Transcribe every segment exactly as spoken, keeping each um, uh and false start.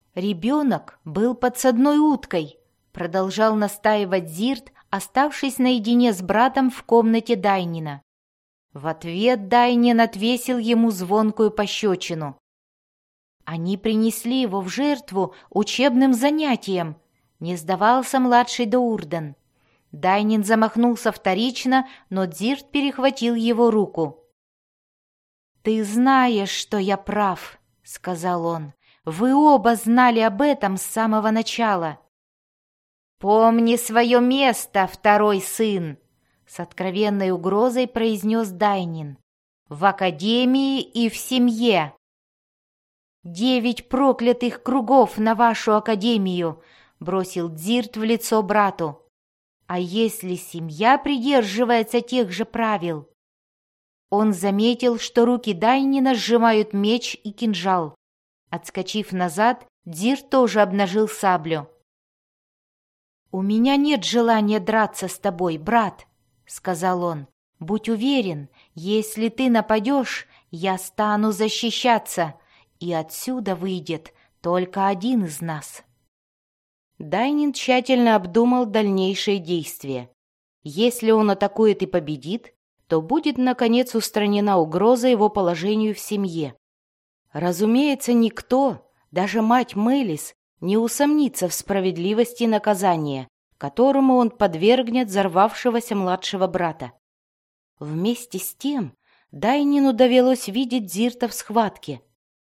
«Ребенок был подсадной уткой», — продолжал настаивать Зирт, оставшись наедине с братом в комнате Дайнина. В ответ Дайнин отвесил ему звонкую пощечину. «Они принесли его в жертву учебным занятиям», — не сдавался младший Доурден. Дайнин замахнулся вторично, но Дзирт перехватил его руку. «Ты знаешь, что я прав», — сказал он. «Вы оба знали об этом с самого начала». «Помни свое место, второй сын», — с откровенной угрозой произнес Дайнин. «В академии и в семье». «Девять проклятых кругов на вашу академию», — бросил Дзирт в лицо брату. «А если семья придерживается тех же правил?» Он заметил, что руки Дайнина сжимают меч и кинжал. Отскочив назад, Дзирт тоже обнажил саблю. «У меня нет желания драться с тобой, брат», — сказал он. «Будь уверен, если ты нападешь, я стану защищаться, и отсюда выйдет только один из нас». Дайнин тщательно обдумал дальнейшие действия. Если он атакует и победит, то будет, наконец, устранена угроза его положению в семье. Разумеется, никто, даже мать Мелис, не усомнится в справедливости наказания, которому он подвергнет взорвавшегося младшего брата. Вместе с тем Дайнину довелось видеть Дзирта в схватке.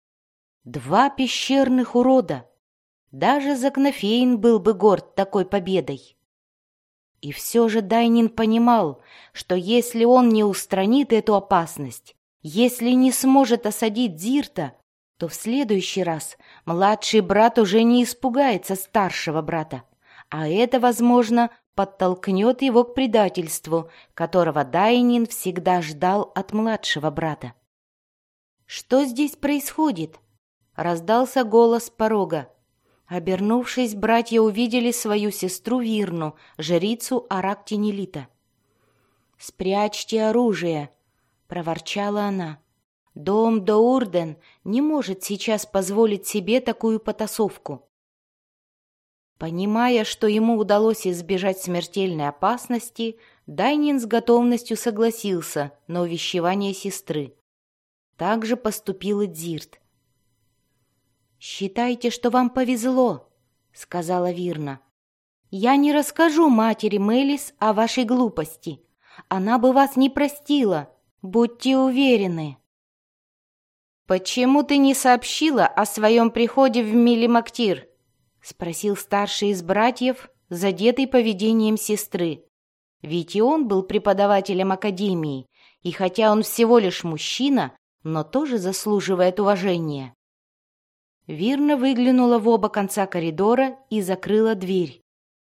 Два пещерных урода. Даже Закнофейн был бы горд такой победой. И все же Дайнин понимал, что если он не устранит эту опасность, если не сможет осадить Дзирта, то в следующий раз младший брат уже не испугается старшего брата, а это, возможно, подтолкнет его к предательству, которого Дайнин всегда ждал от младшего брата. «Что здесь происходит?» — раздался голос с порога. Обернувшись, братья увидели свою сестру Вирну, жрицу Арактинелита. «Спрячьте оружие!» — проворчала она. «Дом Доурден не может сейчас позволить себе такую потасовку». Понимая, что ему удалось избежать смертельной опасности, Дайнин с готовностью согласился на увещевание сестры. Так же поступил и Дзирт. «Считайте, что вам повезло», — сказала Вирна. «Я не расскажу матери Мелис о вашей глупости. Она бы вас не простила, будьте уверены». «Почему ты не сообщила о своем приходе в Милимактир?» — спросил старший из братьев, задетый поведением сестры. Ведь и он был преподавателем академии, и хотя он всего лишь мужчина, но тоже заслуживает уважения. Вирна выглянула в оба конца коридора и закрыла дверь.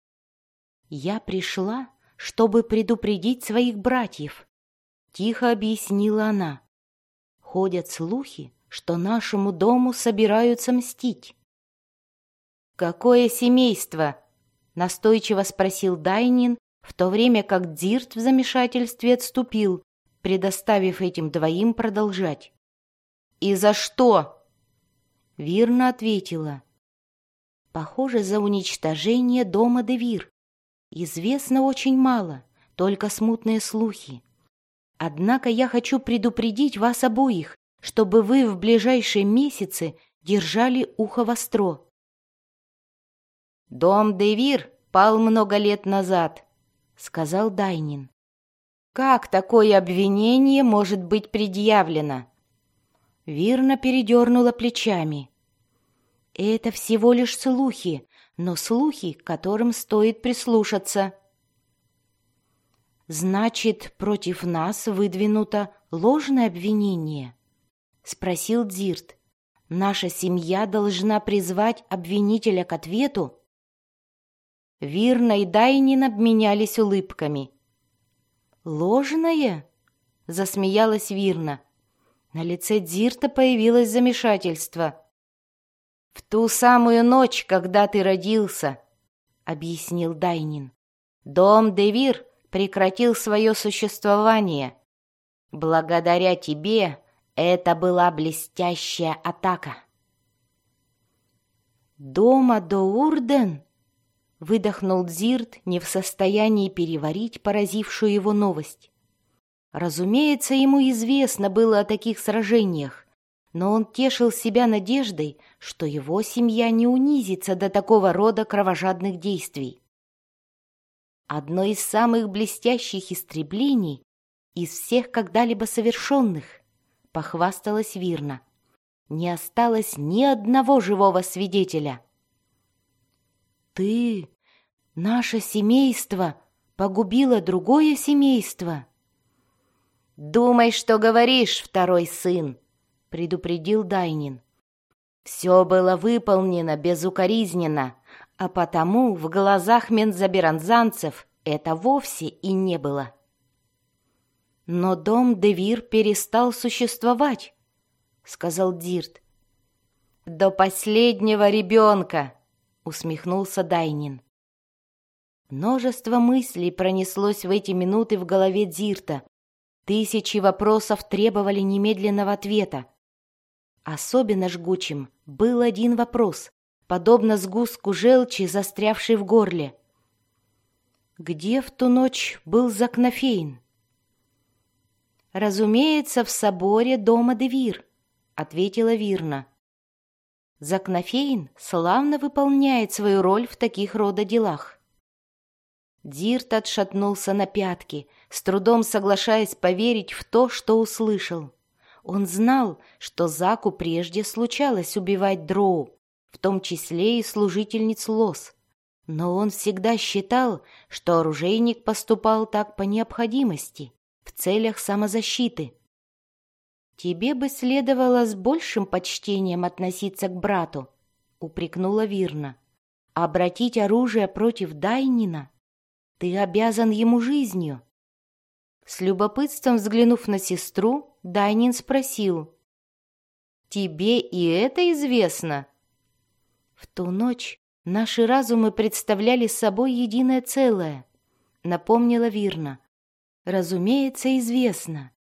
«Я пришла, чтобы предупредить своих братьев», — тихо объяснила она. «Ходят слухи, что нашему дому собираются мстить». «Какое семейство?» — настойчиво спросил Дайнин, в то время как Дзирт в замешательстве отступил, предоставив этим двоим продолжать. «И за что?» Вирна ответила. «Похоже, за уничтожение дома Девир. Известно очень мало, только смутные слухи. Однако я хочу предупредить вас обоих, чтобы вы в ближайшие месяцы держали ухо востро». «Дом Девир пал много лет назад», — сказал Дайнин. «Как такое обвинение может быть предъявлено?» Вирна передернула плечами. «Это всего лишь слухи, но слухи, к которым стоит прислушаться». «Значит, против нас выдвинуто ложное обвинение?» — спросил Дзирт. «Наша семья должна призвать обвинителя к ответу?» Вирна и Дайнин обменялись улыбками. «Ложное?» — засмеялась Вирна. На лице Дзирта появилось замешательство. «В ту самую ночь, когда ты родился», — объяснил Дайнин, «дом Девир прекратил свое существование. Благодаря тебе это была блестящая атака». «Дома до Урден?» — выдохнул Дзирт, не в состоянии переварить поразившую его новость. Разумеется, ему известно было о таких сражениях, но он тешил себя надеждой, что его семья не унизится до такого рода кровожадных действий. Одно из самых блестящих истреблений из всех когда-либо совершенных, похвасталась Вирна. Не осталось ни одного живого свидетеля. «Ты, наше семейство, погубило другое семейство?» «Думай, что говоришь, второй сын», — предупредил Дайнин. «Все было выполнено безукоризненно, а потому в глазах мензаберанзанцев это вовсе и не было». «Но дом Девир перестал существовать», — сказал Дзирт. «До последнего ребенка», — усмехнулся Дайнин. Множество мыслей пронеслось в эти минуты в голове Дзирта. Тысячи вопросов требовали немедленного ответа. Особенно жгучим был один вопрос, подобно сгустку желчи, застрявшей в горле. «Где в ту ночь был Закнофейн?» «Разумеется, в соборе дома Девир», — ответила Вирна. «Закнофейн славно выполняет свою роль в таких рода делах». Дзирт отшатнулся на пятки, с трудом соглашаясь поверить в то, что услышал. Он знал, что Заку прежде случалось убивать дроу, в том числе и служительниц Лос, но он всегда считал, что оружейник поступал так по необходимости, в целях самозащиты. «Тебе бы следовало с большим почтением относиться к брату», — упрекнула Вирна. «Обратить оружие против Дайнина? Ты обязан ему жизнью». С любопытством взглянув на сестру, Дайнин спросил: «Тебе и это известно?» «В ту ночь наши разумы представляли собой единое целое», — напомнила Вирна. «Разумеется, известно».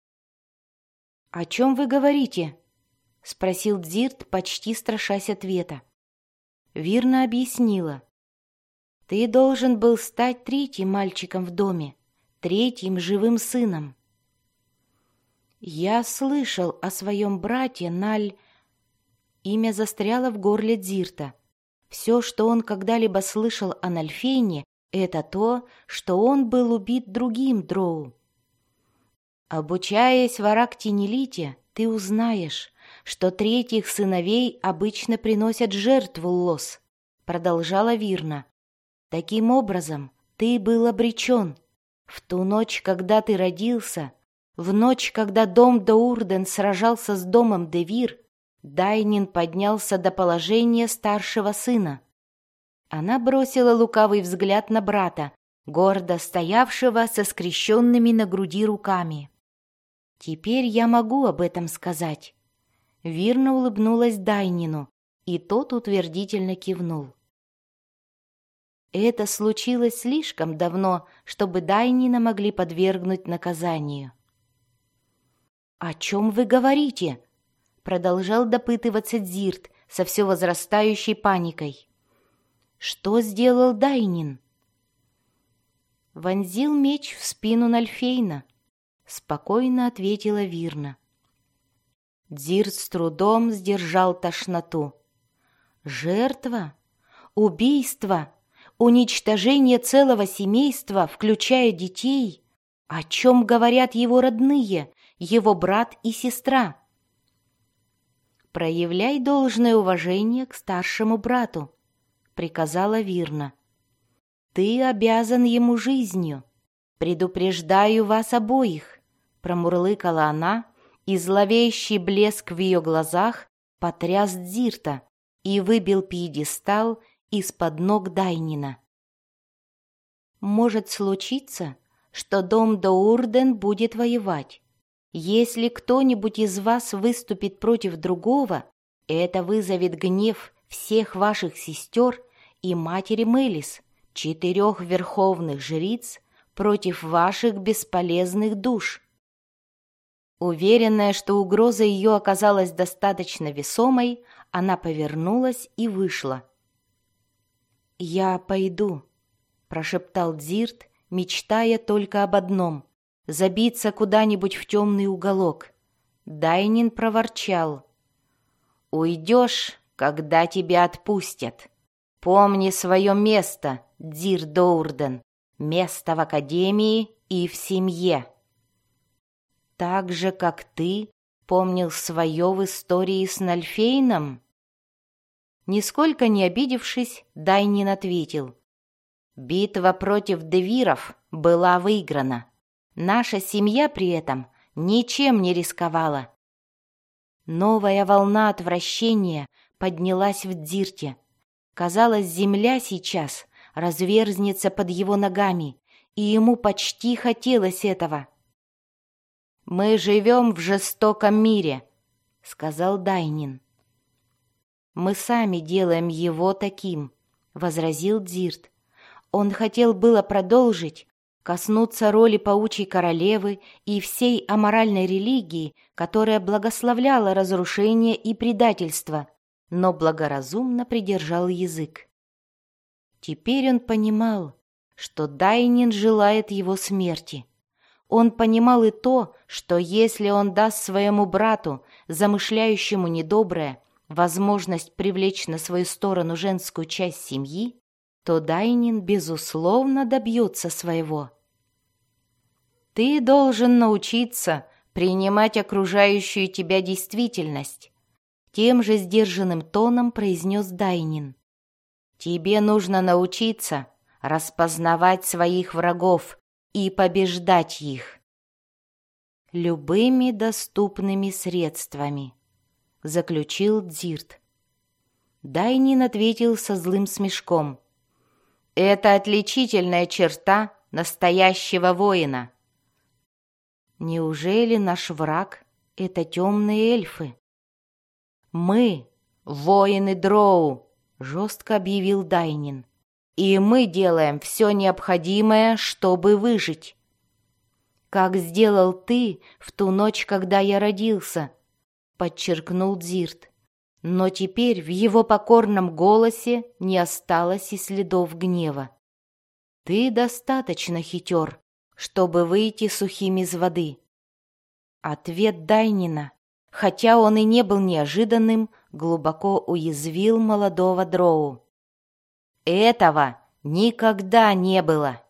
«О чем вы говорите?» — спросил Дзирт, почти страшась ответа. Вирна объяснила. «Ты должен был стать третьим мальчиком в доме, третьим живым сыном». «Я слышал о своем брате Наль...» Имя застряло в горле Дзирта. Все, что он когда-либо слышал о Нальфейне, это то, что он был убит другим дроу. «Обучаясь в Арактинелите, ты узнаешь, что третьих сыновей обычно приносят жертву Лос», — продолжала Вирна. «Таким образом, ты был обречен. В ту ночь, когда ты родился, в ночь, когда дом Доурден сражался с домом Девир, Дайнин поднялся до положения старшего сына». Она бросила лукавый взгляд на брата, гордо стоявшего со скрещенными на груди руками. «Теперь я могу об этом сказать». Вирна улыбнулась Дайнину, и тот утвердительно кивнул. Это случилось слишком давно, чтобы Дайнина могли подвергнуть наказанию. «О чем вы говорите?» — продолжал допытываться Дзирт со все возрастающей паникой. «Что сделал Дайнин?» «Вонзил меч в спину Нальфейна», — спокойно ответила Вирна. Дзирт с трудом сдержал тошноту. «Жертва? Убийство? Уничтожение целого семейства, включая детей? О чем говорят его родные, его брат и сестра?» «Проявляй должное уважение к старшему брату», — приказала Вирна. «Ты обязан ему жизнью. Предупреждаю вас обоих», — промурлыкала она, и зловещий блеск в ее глазах потряс Дзирта и выбил пьедестал из-под ног Дайнина. «Может случиться, что дом Доурден будет воевать. Если кто-нибудь из вас выступит против другого, это вызовет гнев всех ваших сестер и матери Мелис, четырех верховных жриц, против ваших бесполезных душ». Уверенная, что угроза ее оказалась достаточно весомой, она повернулась и вышла. «Я пойду», — прошептал Дзирт, мечтая только об одном — забиться куда-нибудь в темный уголок. Дайнин проворчал: «Уйдешь, когда тебя отпустят. Помни свое место, Дзир Доурден, место в академии и в семье. Так же, как ты помнил свое в истории с Нальфейном?» Нисколько не обидевшись, Дайнин ответил: «Битва против девиров была выиграна. Наша семья при этом ничем не рисковала». Новая волна отвращения поднялась в Дзирте. Казалось, земля сейчас разверзнется под его ногами, и ему почти хотелось этого. «Мы живем в жестоком мире», — сказал Дайнин. «Мы сами делаем его таким», — возразил Дзирт. Он хотел было продолжить, коснуться роли паучьей королевы и всей аморальной религии, которая благословляла разрушение и предательство, но благоразумно придержал язык. Теперь он понимал, что Дайнин желает его смерти. Он понимал и то, что если он даст своему брату, замышляющему недоброе, возможность привлечь на свою сторону женскую часть семьи, то Дайнин, безусловно, добьется своего. «Ты должен научиться принимать окружающую тебя действительность», тем же сдержанным тоном произнес Дайнин. «Тебе нужно научиться распознавать своих врагов и побеждать их любыми доступными средствами», заключил Дзирт. Дайнин ответил со злым смешком: «Это отличительная черта настоящего воина». «Неужели наш враг — это темные эльфы?» «Мы — воины Дроу», — жестко объявил Дайнин. «И мы делаем все необходимое, чтобы выжить». «Как сделал ты в ту ночь, когда я родился», — подчеркнул Дзирт. Но теперь в его покорном голосе не осталось и следов гнева. «Ты достаточно хитер, чтобы выйти сухим из воды». Ответ Дайнина, хотя он и не был неожиданным, глубоко уязвил молодого Дроу. «Этого никогда не было!»